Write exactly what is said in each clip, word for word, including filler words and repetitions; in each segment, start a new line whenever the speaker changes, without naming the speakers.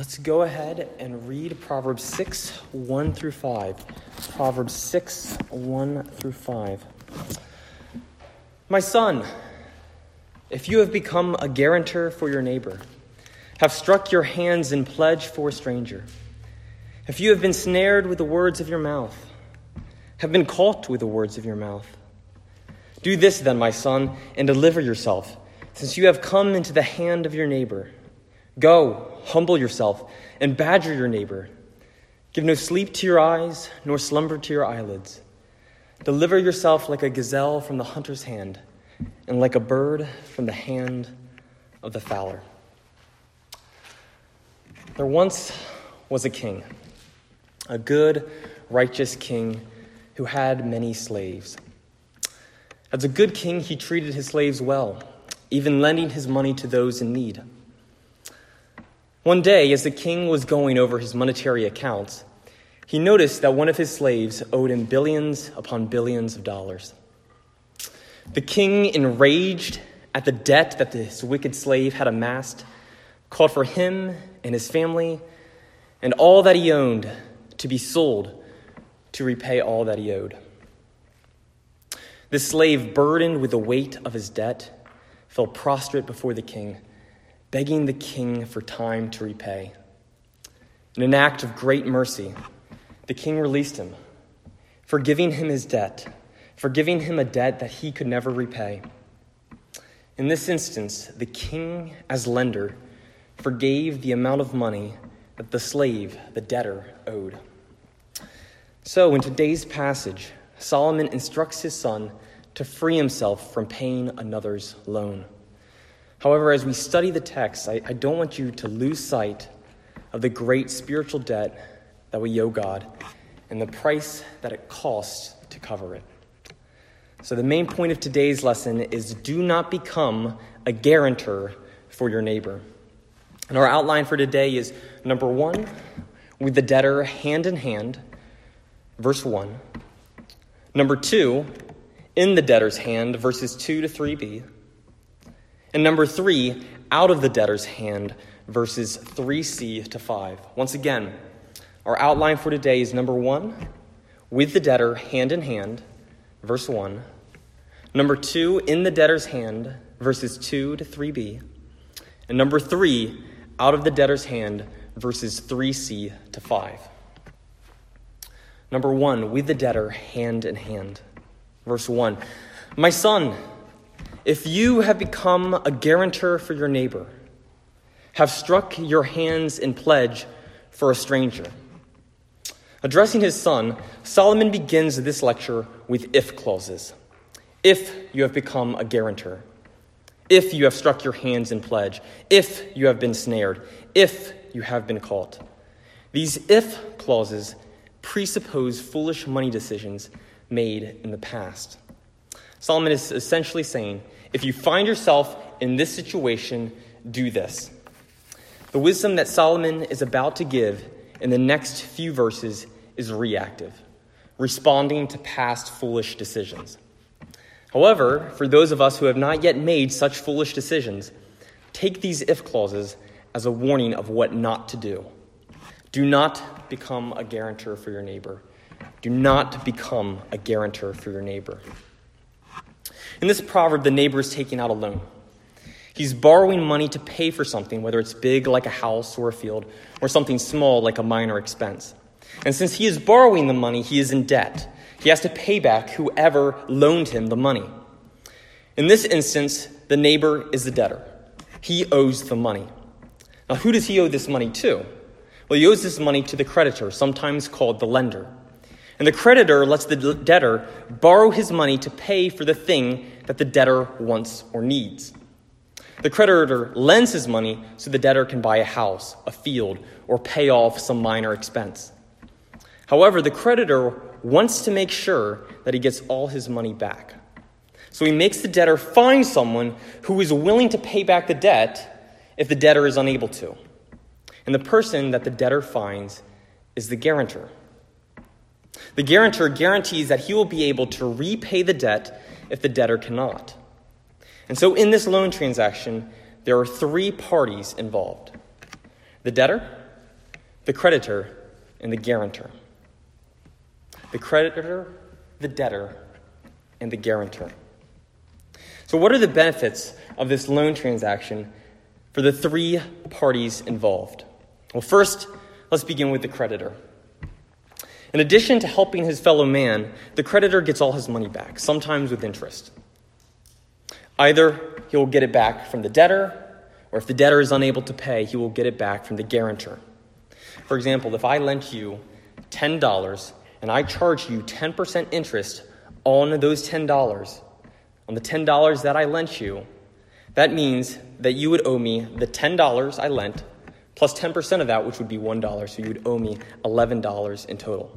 Let's go ahead and read Proverbs six, one through five. Proverbs six, one through five. My son, if you have become a guarantor for your neighbor, have struck your hands in pledge for a stranger, if you have been snared with the words of your mouth, have been caught with the words of your mouth, do this then, my son, and deliver yourself, since you have come into the hand of your neighbor. Go, humble yourself, and badger your neighbor. Give no sleep to your eyes, nor slumber to your eyelids. Deliver yourself like a gazelle from the hunter's hand, and like a bird from the hand of the fowler. There once was a king, a good, righteous king who had many slaves. As a good king, he treated his slaves well, even lending his money to those in need. One day, as the king was going over his monetary accounts, he noticed that one of his slaves owed him billions upon billions of dollars. The king, enraged at the debt that this wicked slave had amassed, called for him and his family and all that he owned to be sold to repay all that he owed. The slave, burdened with the weight of his debt, fell prostrate before the king, begging the king for time to repay. In an act of great mercy, the king released him, forgiving him his debt, forgiving him a debt that he could never repay. In this instance, the king, as lender, forgave the amount of money that the slave, the debtor, owed. So, in today's passage, Solomon instructs his son to free himself from paying another's loan. However, as we study the text, I, I don't want you to lose sight of the great spiritual debt that we owe God and the price that it costs to cover it. So the main point of today's lesson is do not become a guarantor for your neighbor. And our outline for today is, number one, with the debtor hand in hand, verse one. Number two, in the debtor's hand, verses two to three b. And number three, out of the debtor's hand, verses three c to five. Once again, our outline for today is number one, with the debtor hand in hand, verse one. Number two, in the debtor's hand, verses two to three b. And number three, out of the debtor's hand, verses three c to five. Number one, with the debtor hand in hand. Verse one, my son, if you have become a guarantor for your neighbor, have struck your hands in pledge for a stranger. Addressing his son, Solomon begins this lecture with if clauses. If you have become a guarantor, if you have struck your hands in pledge, if you have been snared, if you have been caught. These if clauses presuppose foolish money decisions made in the past. Solomon is essentially saying, if you find yourself in this situation, do this. The wisdom that Solomon is about to give in the next few verses is reactive, responding to past foolish decisions. However, for those of us who have not yet made such foolish decisions, take these if clauses as a warning of what not to do. Do not become a guarantor for your neighbor. Do not become a guarantor for your neighbor. In this proverb, the neighbor is taking out a loan. He's borrowing money to pay for something, whether it's big like a house or a field, or something small like a minor expense. And since he is borrowing the money, he is in debt. He has to pay back whoever loaned him the money. In this instance, the neighbor is the debtor. He owes the money. Now, who does he owe this money to? Well, he owes this money to the creditor, sometimes called the lender. And the creditor lets the debtor borrow his money to pay for the thing that the debtor wants or needs. The creditor lends his money so the debtor can buy a house, a field, or pay off some minor expense. However, the creditor wants to make sure that he gets all his money back. So he makes the debtor find someone who is willing to pay back the debt if the debtor is unable to. And the person that the debtor finds is the guarantor. The guarantor guarantees that he will be able to repay the debt if the debtor cannot. And so in this loan transaction, there are three parties involved: the debtor, the creditor, and the guarantor. The creditor, the debtor, and the guarantor. So what are the benefits of this loan transaction for the three parties involved? Well, first, let's begin with the creditor. In addition to helping his fellow man, the creditor gets all his money back, sometimes with interest. Either he will get it back from the debtor, or if the debtor is unable to pay, he will get it back from the guarantor. For example, if I lent you ten dollars and I charge you ten percent interest on those ten dollars, on the ten dollars that I lent you, that means that you would owe me the ten dollars I lent plus ten percent of that, which would be one dollar, so you would owe me eleven dollars in total.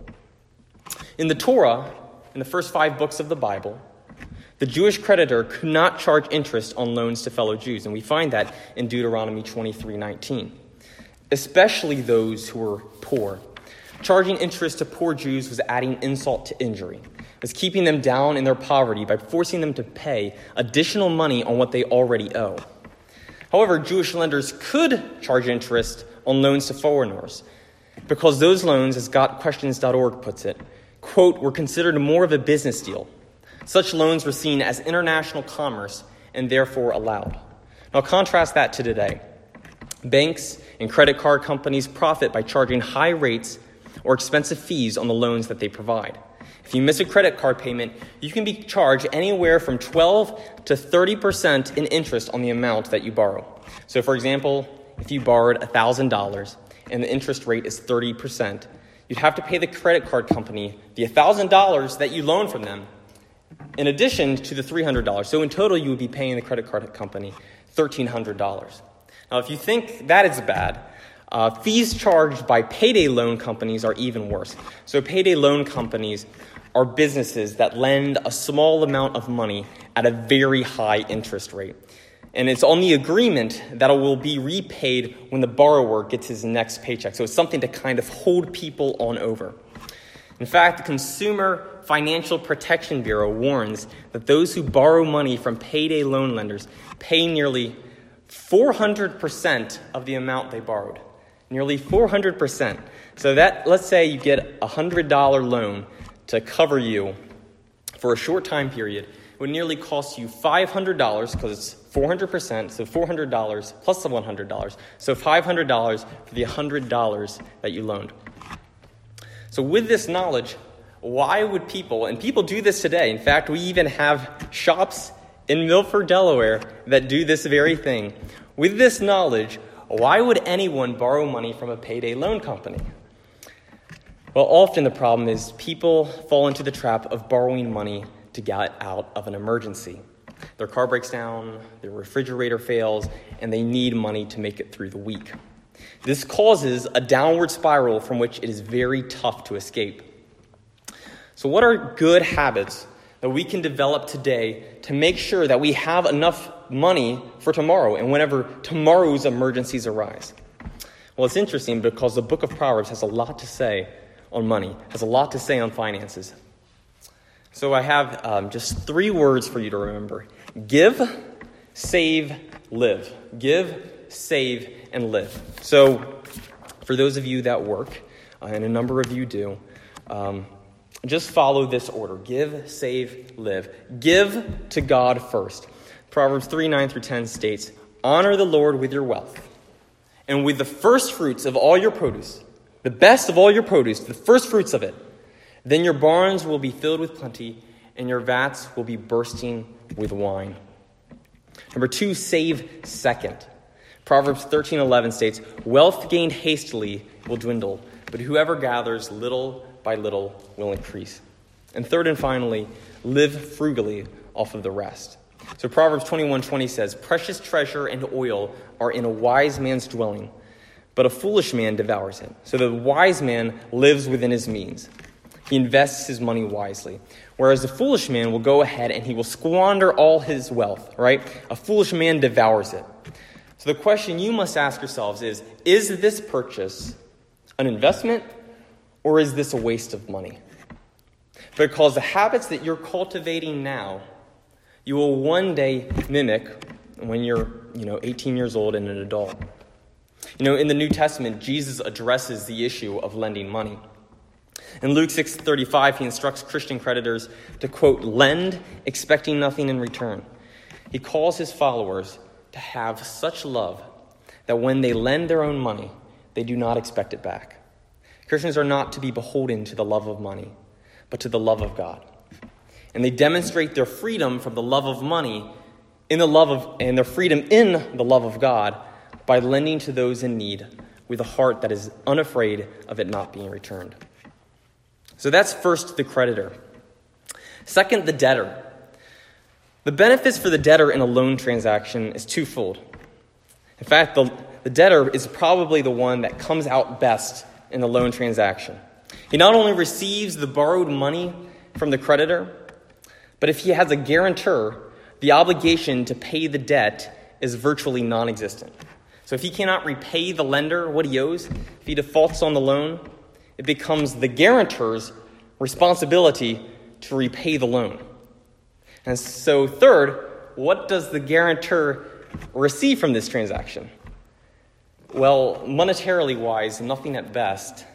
In the Torah, in the first five books of the Bible, the Jewish creditor could not charge interest on loans to fellow Jews, and we find that in Deuteronomy twenty-three nineteen, especially those who were poor. Charging interest to poor Jews was adding insult to injury. It was keeping them down in their poverty by forcing them to pay additional money on what they already owe. However, Jewish lenders could charge interest on loans to foreigners because those loans, as got questions dot org puts it, quote, were considered more of a business deal. Such loans were seen as international commerce and therefore allowed. Now contrast that to today. Banks and credit card companies profit by charging high rates or expensive fees on the loans that they provide. If you miss a credit card payment, you can be charged anywhere from twelve to thirty percent in interest on the amount that you borrow. So for example, if you borrowed one thousand dollars and the interest rate is thirty percent, you'd have to pay the credit card company the one thousand dollars that you loaned from them in addition to the three hundred dollars. So in total, you would be paying the credit card company one thousand three hundred dollars. Now, if you think that is bad, uh, fees charged by payday loan companies are even worse. So payday loan companies are businesses that lend a small amount of money at a very high interest rate. And it's on the agreement that it will be repaid when the borrower gets his next paycheck. So it's something to kind of hold people on over. In fact, the Consumer Financial Protection Bureau warns that those who borrow money from payday loan lenders pay nearly four hundred percent of the amount they borrowed. Nearly four hundred percent. So that, let's say you get a one hundred dollars loan to cover you for a short time period. It would nearly cost you five hundred dollars because it's four hundred percent, so four hundred dollars plus the one hundred dollars. So five hundred dollars for the one hundred dollars that you loaned. So with this knowledge, why would people, and people do this today, in fact, we even have shops in Milford, Delaware, that do this very thing. With this knowledge, why would anyone borrow money from a payday loan company? Well, often the problem is people fall into the trap of borrowing money to get out of an emergency. Their car breaks down, their refrigerator fails, and they need money to make it through the week. This causes a downward spiral from which it is very tough to escape. So what are good habits that we can develop today to make sure that we have enough money for tomorrow and whenever tomorrow's emergencies arise? Well, it's interesting because the book of Proverbs has a lot to say on money, has a lot to say on finances. So I have um, just three words for you to remember. Give, save, live. Give, save, and live. So for those of you that work, uh, and a number of you do, um, just follow this order. Give, save, live. Give to God first. Proverbs three, nine through ten states, honor the Lord with your wealth, and with the first fruits of all your produce, the best of all your produce, the first fruits of it. Then your barns will be filled with plenty, and your vats will be bursting with wine. Number two, save second. Proverbs thirteen eleven states, wealth gained hastily will dwindle, but whoever gathers little by little will increase. And third and finally, live frugally off of the rest. So Proverbs twenty-one twenty says, precious treasure and oil are in a wise man's dwelling, but a foolish man devours it. So the wise man lives within his means. He invests his money wisely. Whereas the foolish man will go ahead and he will squander all his wealth, right? A foolish man devours it. So the question you must ask yourselves is, is this purchase an investment or is this a waste of money? Because the habits that you're cultivating now, you will one day mimic when you're, you know, eighteen years old and an adult. You know, in the New Testament, Jesus addresses the issue of lending money. In Luke six thirty-five, he instructs Christian creditors to, quote, lend expecting nothing in return. He calls his followers to have such love that when they lend their own money, they do not expect it back. Christians are not to be beholden to the love of money, but to the love of God. And they demonstrate their freedom from the love of money in the love of, and their freedom in the love of God by lending to those in need with a heart that is unafraid of it not being returned. So that's first the creditor. Second, the debtor. The benefits for the debtor in a loan transaction is twofold. In fact, the, the debtor is probably the one that comes out best in the loan transaction. He not only receives the borrowed money from the creditor, but if he has a guarantor, the obligation to pay the debt is virtually non-existent. So if he cannot repay the lender what he owes, if he defaults on the loan, it becomes the guarantor's responsibility to repay the loan. And so third, what does the guarantor receive from this transaction? Well, monetarily wise, nothing at best.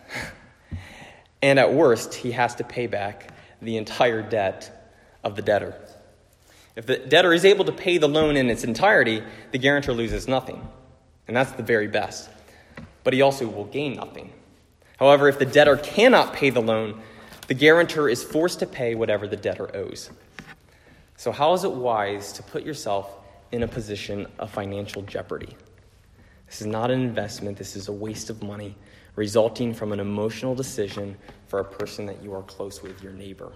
And at worst, he has to pay back the entire debt of the debtor. If the debtor is able to pay the loan in its entirety, the guarantor loses nothing. And that's the very best. But he also will gain nothing. However, if the debtor cannot pay the loan, the guarantor is forced to pay whatever the debtor owes. So how is it wise to put yourself in a position of financial jeopardy? This is not an investment. This is a waste of money resulting from an emotional decision for a person that you are close with, your neighbor.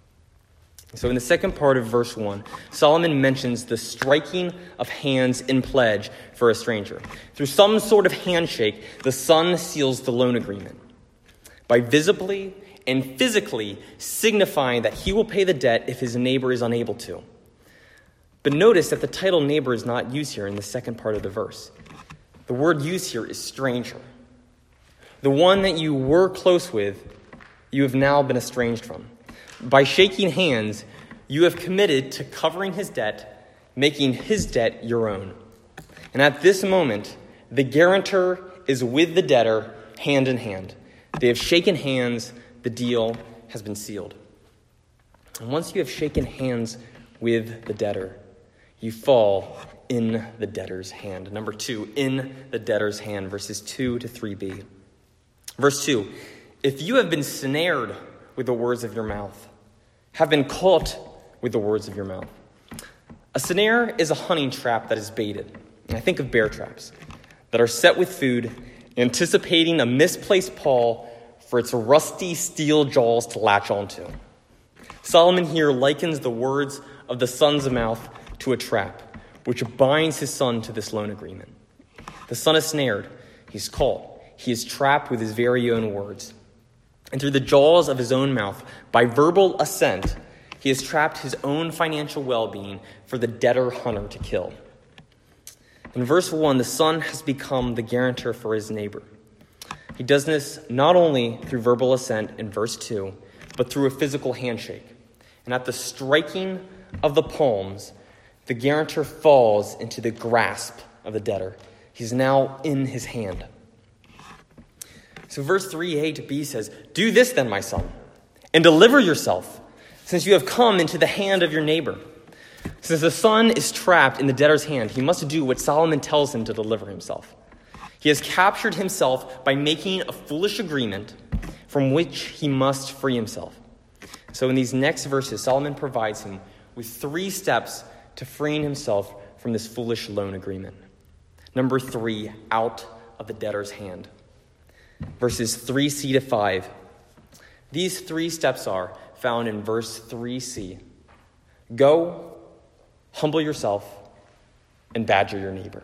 So in the second part of verse one, Solomon mentions the striking of hands in pledge for a stranger. Through some sort of handshake, the son seals the loan agreement by visibly and physically signifying that he will pay the debt if his neighbor is unable to. But notice that the title neighbor is not used here in the second part of the verse. The word used here is stranger. The one that you were close with, you have now been estranged from. By shaking hands, you have committed to covering his debt, making his debt your own. And at this moment, the guarantor is with the debtor hand in hand. They have shaken hands. The deal has been sealed. And once you have shaken hands with the debtor, you fall in the debtor's hand. Number two, in the debtor's hand, verses two to three b. Verse two, if you have been snared with the words of your mouth, have been caught with the words of your mouth. A snare is a hunting trap that is baited. And I think of bear traps that are set with food, anticipating a misplaced paw for its rusty steel jaws to latch onto. Solomon here likens the words of the son's mouth to a trap, which binds his son to this loan agreement. The son is snared. He's caught. He is trapped with his very own words. And through the jaws of his own mouth, by verbal assent, he has trapped his own financial well-being for the debtor hunter to kill. In verse one, the son has become the guarantor for his neighbor. He does this not only through verbal assent in verse two, but through a physical handshake. And at the striking of the palms, the guarantor falls into the grasp of the debtor. He's now in his hand. So verse three a to b says, do this then, my son, and deliver yourself, since you have come into the hand of your neighbor. Since the son is trapped in the debtor's hand, he must do what Solomon tells him to deliver himself. He has captured himself by making a foolish agreement from which he must free himself. So in these next verses, Solomon provides him with three steps to freeing himself from this foolish loan agreement. Number three, out of the debtor's hand. Verses three c to five. These three steps are found in verse three c. Go, humble yourself, and badger your neighbor.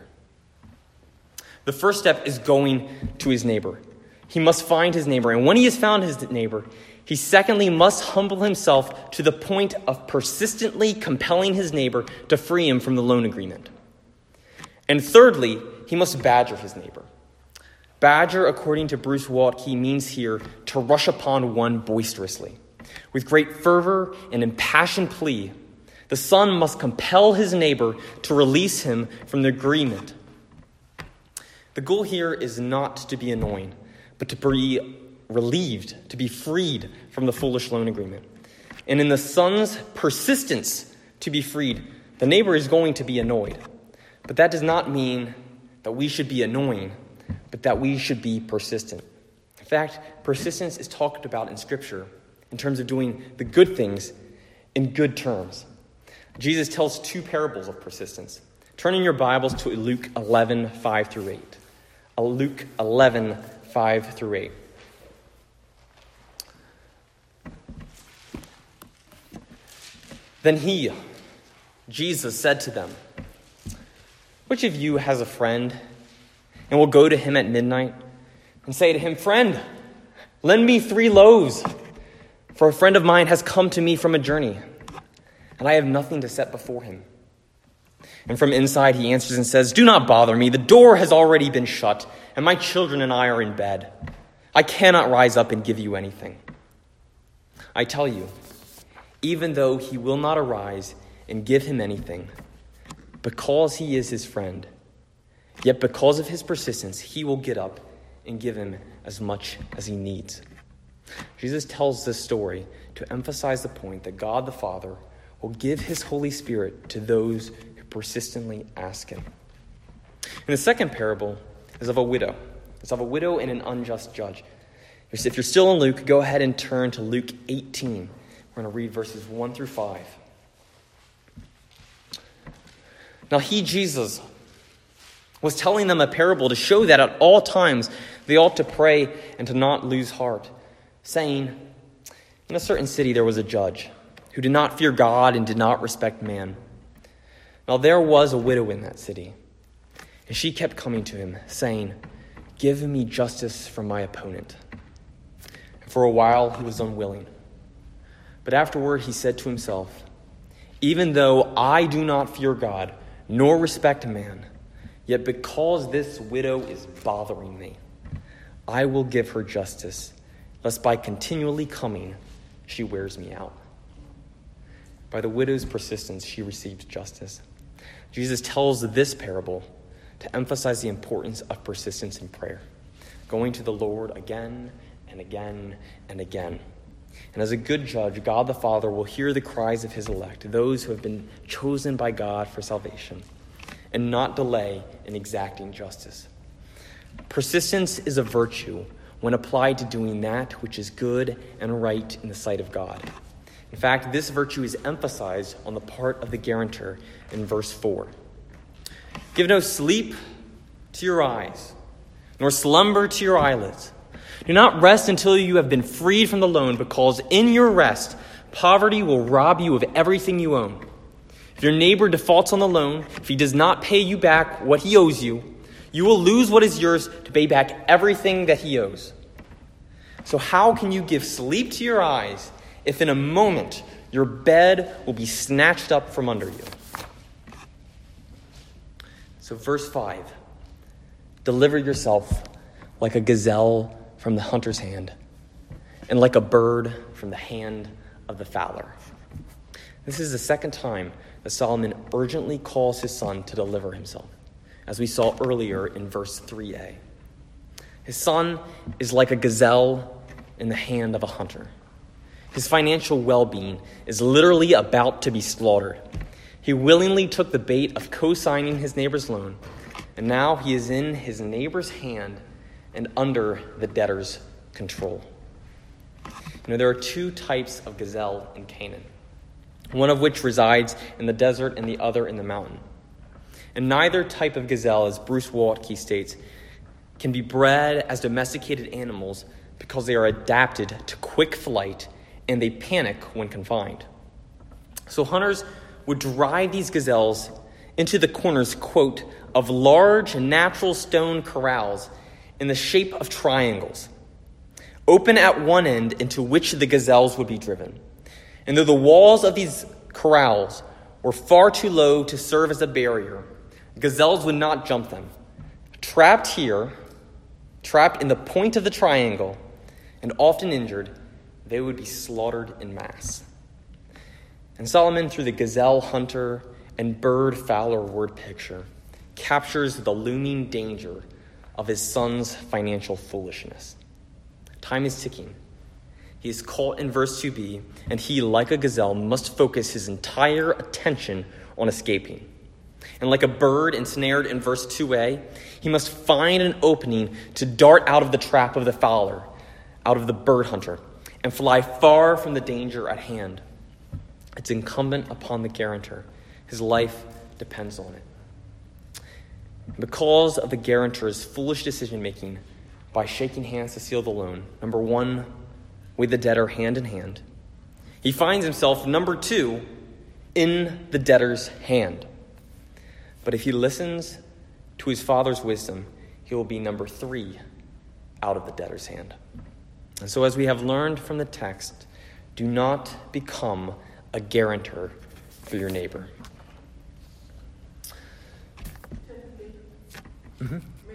The first step is going to his neighbor. He must find his neighbor. And when he has found his neighbor, he secondly must humble himself to the point of persistently compelling his neighbor to free him from the loan agreement. And thirdly, he must badger his neighbor. Badger, according to Bruce Waltke, means here to rush upon one boisterously. With great fervor and impassioned plea, the son must compel his neighbor to release him from the agreement. The goal here is not to be annoying, but to be relieved, to be freed from the foolish loan agreement. And in the son's persistence to be freed, the neighbor is going to be annoyed. But that does not mean that we should be annoying, but that we should be persistent. In fact, persistence is talked about in Scripture in terms of doing the good things in good terms. Jesus tells two parables of persistence. Turn in your Bibles to Luke eleven, five through eight. Luke eleven, five through eight. Then he, Jesus, said to them, "Which of you has a friend and will go to him at midnight and say to him, 'Friend, lend me three loaves, for a friend of mine has come to me from a journey, and I have nothing to set before him?' And from inside he answers and says, 'Do not bother me. The door has already been shut, and my children and I are in bed. I cannot rise up and give you anything.' I tell you, even though he will not arise and give him anything, because he is his friend, yet because of his persistence, he will get up and give him as much as he needs." Jesus tells this story to emphasize the point that God the Father will give his Holy Spirit to those who persistently ask him. And the second parable is of a widow. It's of a widow and an unjust judge. If you're still in Luke, go ahead and turn to Luke eighteen. We're going to read verses one through five. Now he, Jesus, was telling them a parable to show that at all times they ought to pray and to not lose heart, saying, "In a certain city there was a judge who did not fear God and did not respect man. Now there was a widow in that city, and she kept coming to him, saying, 'Give me justice from my opponent.' And for a while he was unwilling. But afterward he said to himself, 'Even though I do not fear God, nor respect man, yet because this widow is bothering me, I will give her justice, lest by continually coming she wears me out.' By the widow's persistence, she received justice. Jesus tells this parable to emphasize the importance of persistence in prayer, going to the Lord again and again and again. And as a good judge, God the Father will hear the cries of his elect, those who have been chosen by God for salvation, and not delay in exacting justice. Persistence is a virtue when applied to doing that which is good and right in the sight of God. In fact, this virtue is emphasized on the part of the guarantor in verse four. "Give no sleep to your eyes, nor slumber to your eyelids. Do not rest until you have been freed from the loan, because in your rest, poverty will rob you of everything you own. If your neighbor defaults on the loan, if he does not pay you back what he owes you, you will lose what is yours to pay back everything that he owes. So how can you give sleep to your eyes if in a moment your bed will be snatched up from under you?" So verse five, "Deliver yourself like a gazelle from the hunter's hand, and like a bird from the hand of the fowler." This is the second time that Solomon urgently calls his son to deliver himself, as we saw earlier in verse three a. His son is like a gazelle in the hand of a hunter. His financial well-being is literally about to be slaughtered. He willingly took the bait of co-signing his neighbor's loan, and now he is in his neighbor's hand and under the debtor's control. You know, there are two types of gazelle in Canaan, one of which resides in the desert and the other in the mountain. And neither type of gazelle, as Bruce Waltke states, can be bred as domesticated animals because they are adapted to quick flight and they panic when confined. So hunters would drive these gazelles into the corners, quote, of large natural stone corrals in the shape of triangles, open at one end into which the gazelles would be driven. And though the walls of these corrals were far too low to serve as a barrier, gazelles would not jump them. Trapped here, trapped in the point of the triangle, and often injured, they would be slaughtered in mass. And Solomon, through the gazelle hunter and bird fowler word picture, captures the looming danger of his son's financial foolishness. Time is ticking. He is caught in verse two b, and he, like a gazelle, must focus his entire attention on escaping. And like a bird ensnared in verse two a, he must find an opening to dart out of the trap of the fowler, out of the bird hunter, and fly far from the danger at hand. It's incumbent upon the guarantor. His life depends on it. Because of the guarantor's foolish decision-making, by shaking hands to seal the loan, number one, with the debtor hand in hand, he finds himself, number two, in the debtor's hand. But if he listens to his father's wisdom, he will be number three, out of the debtor's hand. And so as we have learned from the text, do not become a guarantor for your neighbor. Mm-hmm.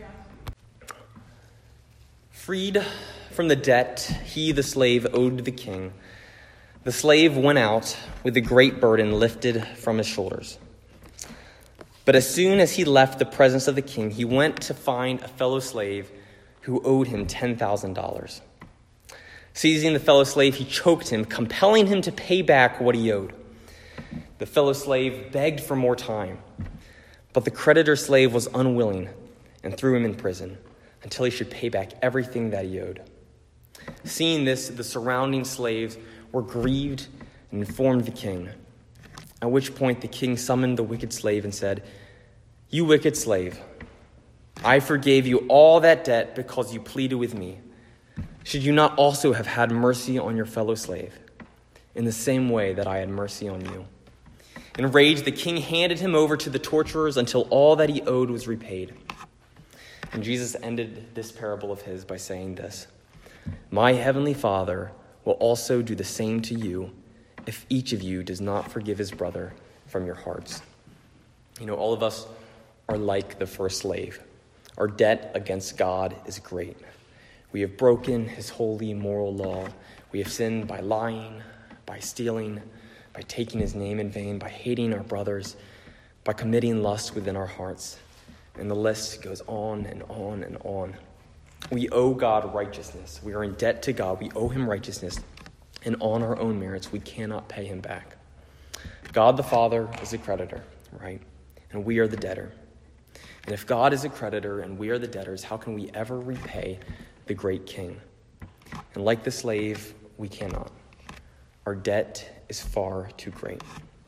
Freed from the debt he, the slave, owed to the king, the slave went out with a great burden lifted from his shoulders. But as soon as he left the presence of the king, he went to find a fellow slave who owed him ten thousand dollars. Seizing the fellow slave, he choked him, compelling him to pay back what he owed. The fellow slave begged for more time, but the creditor slave was unwilling and threw him in prison until he should pay back everything that he owed. Seeing this, the surrounding slaves were grieved and informed the king, at which point the king summoned the wicked slave and said, "You wicked slave, I forgave you all that debt because you pleaded with me. Should you not also have had mercy on your fellow slave, in the same way that I had mercy on you?" Enraged, the king handed him over to the torturers until all that he owed was repaid. And Jesus ended this parable of his by saying this: "My heavenly Father will also do the same to you if each of you does not forgive his brother from your hearts." You know, all of us are like the first slave. Our debt against God is great. We have broken his holy moral law. We have sinned by lying, by stealing, by taking his name in vain, by hating our brothers, by committing lust within our hearts. And the list goes on and on and on. We owe God righteousness. We are in debt to God. We owe him righteousness. And on our own merits, we cannot pay him back. God the Father is a creditor, right? And we are the debtor. And if God is a creditor and we are the debtors, how can we ever repay the great king? And like the slave, we cannot. Our debt is far too great.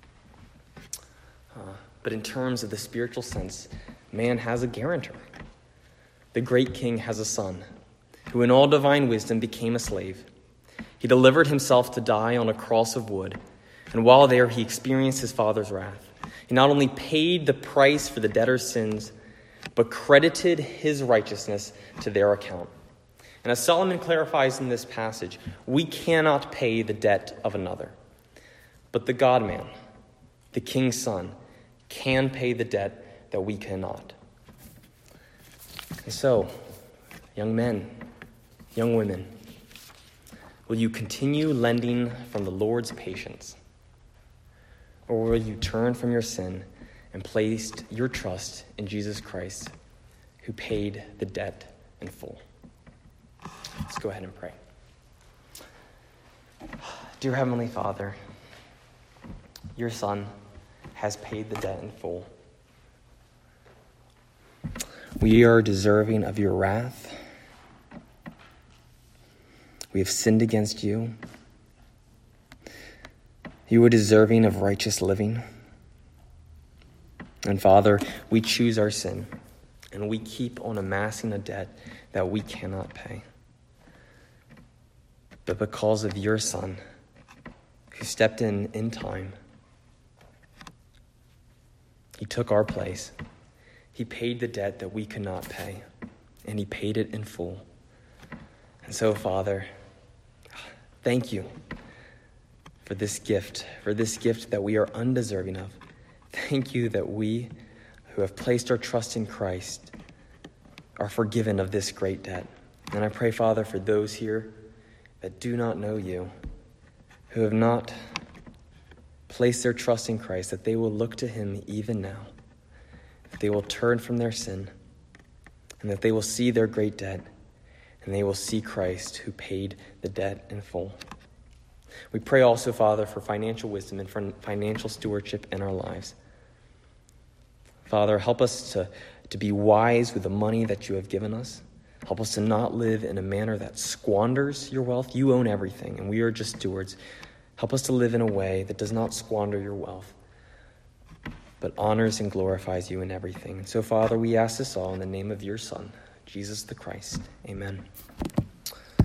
Uh, but in terms of the spiritual sense, man has a guarantor. The great king has a son who in all divine wisdom became a slave. He delivered himself to die on a cross of wood, and while there he experienced his father's wrath. He not only paid the price for the debtor's sins, but credited his righteousness to their account. And as Solomon clarifies in this passage, we cannot pay the debt of another. But the God-man, the king's son, can pay the debt that we cannot. And so, young men, young women, will you continue lending from the Lord's patience? Or will you turn from your sin and place your trust in Jesus Christ, who paid the debt in full? Let's go ahead and pray. Dear Heavenly Father, your Son has paid the debt in full. We are deserving of your wrath. We have sinned against you. You are deserving of righteous living. And Father, we choose our sin, and we keep on amassing a debt that we cannot pay. But because of your Son, who stepped in in time, he took our place. He paid the debt that we could not pay, and he paid it in full. And so, Father, thank you for this gift, for this gift that we are undeserving of. Thank you that we, who have placed our trust in Christ, are forgiven of this great debt. And I pray, Father, for those here that do not know you, who have not placed their trust in Christ, that they will look to him even now, that they will turn from their sin, and that they will see their great debt, and they will see Christ who paid the debt in full. We pray also, Father, for financial wisdom and for financial stewardship in our lives. Father, help us to, to be wise with the money that you have given us. Help us to not live in a manner that squanders your wealth. You own everything, and we are just stewards. Help us to live in a way that does not squander your wealth, but honors and glorifies you in everything. And so, Father, we ask this all in the name of your Son, Jesus the Christ. Amen.